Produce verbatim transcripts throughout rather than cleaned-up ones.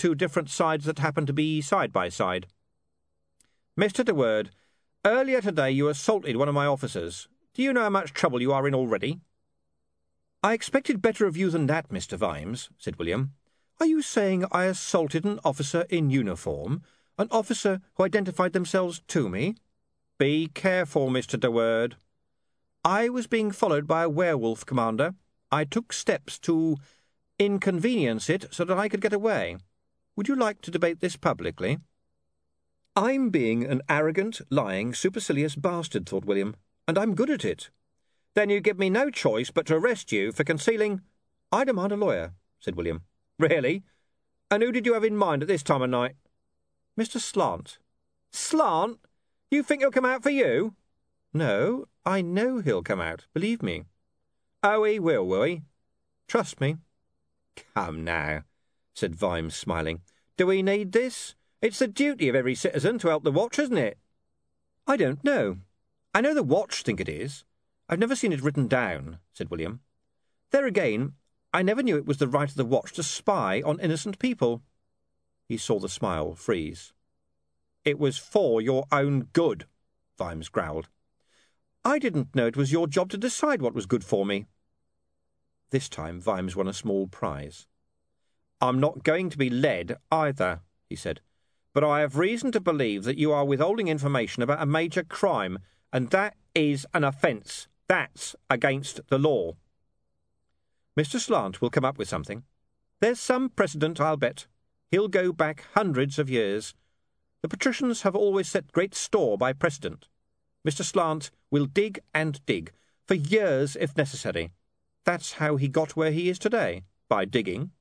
two different sides that happen to be side by side. Mister De Word, earlier today you assaulted one of my officers. Do you know how much trouble you are in already?" "I expected better of you than that, Mister Vimes," said William. "Are you saying I assaulted an officer in uniform, an officer who identified themselves to me?" "Be careful, Mister De Word." "I was being followed by a werewolf, Commander. I took steps to inconvenience it so that I could get away. Would you like to debate this publicly?" "I'm being an arrogant, lying, supercilious bastard," thought William, "and I'm good at it." "Then you give me no choice but to arrest you for concealing—" "I demand a lawyer," said William. "Really? And who did you have in mind at this time of night?" "Mister Slant." "Slant? You think he'll come out for you?" "No, I know he'll come out, believe me." "Oh, he will, will he?" "Trust me." "Come now," said Vimes, smiling. "Do we need this? It's the duty of every citizen to help the watch, isn't it?" "I don't know. I know the watch think it is. I've never seen it written down," said William. "There again, I never knew it was the right of the watch to spy on innocent people." He saw the smile freeze. "It was for your own good," Vimes growled. "I didn't know it was your job to decide what was good for me." This time Vimes won a small prize. "I'm not going to be led either," he said, "but I have reason to believe that you are withholding information about a major crime, and that is an offence. That's against the law." "Mister Slant will come up with something. There's some precedent, I'll bet. He'll go back hundreds of years. The patricians have always set great store by precedent. Mister Slant will dig and dig, for years if necessary. That's how he got where he is today, by digging."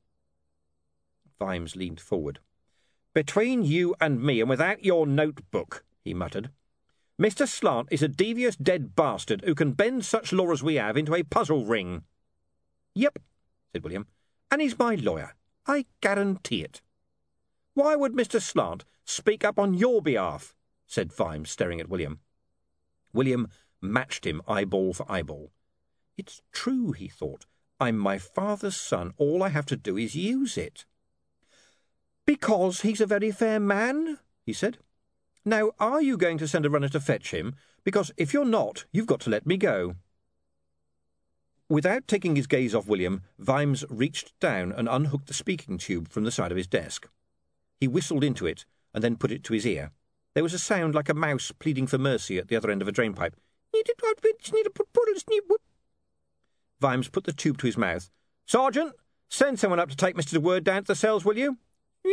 Vimes leaned forward. "Between you and me, and without your notebook," he muttered, "Mister Slant is a devious dead bastard who can bend such law as we have into a puzzle ring." "Yep," said William, "and he's my lawyer. I guarantee it." "Why would Mister Slant speak up on your behalf?" said Vimes, staring at William. William matched him eyeball for eyeball. "It's true," he thought. "I'm my father's son. All I have to do is use it." "Because he's a very fair man?" he said. "Now, are you going to send a runner to fetch him? Because if you're not, you've got to let me go." Without taking his gaze off William, Vimes reached down and unhooked the speaking tube from the side of his desk. He whistled into it and then put it to his ear. There was a sound like a mouse pleading for mercy at the other end of a drainpipe. Vimes put the tube to his mouth. "Sergeant, send someone up to take Mister De Word down to the cells, will you?"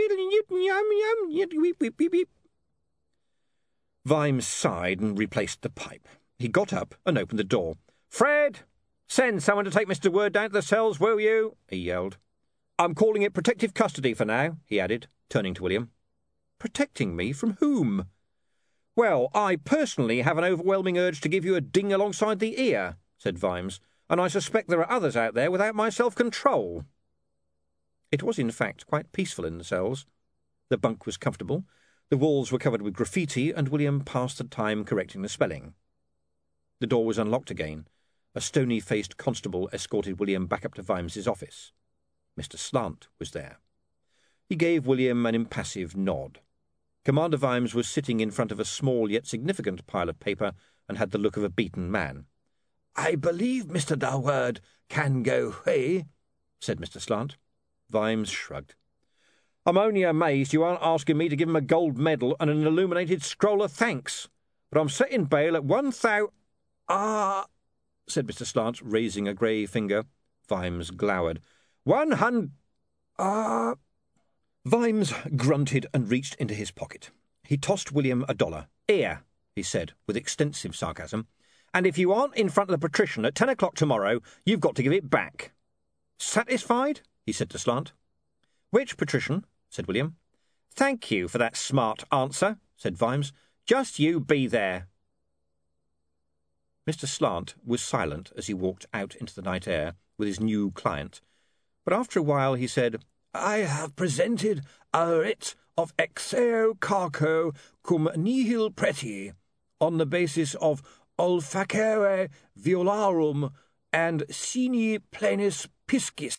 Vimes sighed and replaced the pipe. He got up and opened the door. "Fred, send someone to take Mister De Word down to the cells, will you?" he yelled. "I'm calling it protective custody for now," he added, turning to William. "Protecting me from whom?" "Well, I personally have an overwhelming urge to give you a ding alongside the ear," said Vimes, "and I suspect there are others out there without my self-control." It was, in fact, quite peaceful in the cells. The bunk was comfortable, the walls were covered with graffiti, and William passed the time correcting the spelling. The door was unlocked again. A stony-faced constable escorted William back up to Vimes's office. Mister Slant was there. He gave William an impassive nod. Commander Vimes was sitting in front of a small yet significant pile of paper and had the look of a beaten man. "I believe Mister De Word can go away," said Mister Slant. Vimes shrugged. "I'm only amazed you aren't asking me to give him a gold medal and an illuminated scroll of thanks. But I'm setting bail at one thou—" "Ah," said Mister Slant, raising a grey finger. Vimes glowered. "One hun— Ah—" Vimes grunted and reached into his pocket. He tossed William a dollar. "Here," he said, with extensive sarcasm, "and if you aren't in front of the patrician at ten o'clock tomorrow, you've got to give it back." "Satisfied?" he said to Slant. "Which patrician?" said William. "Thank you for that smart answer," said Vimes. "Just you be there." Mister Slant was silent as he walked out into the night air with his new client, but after a while he said, "I have presented a writ of exeo carco cum nihil preti on the basis of olfacere violarum and sine plenis piscis."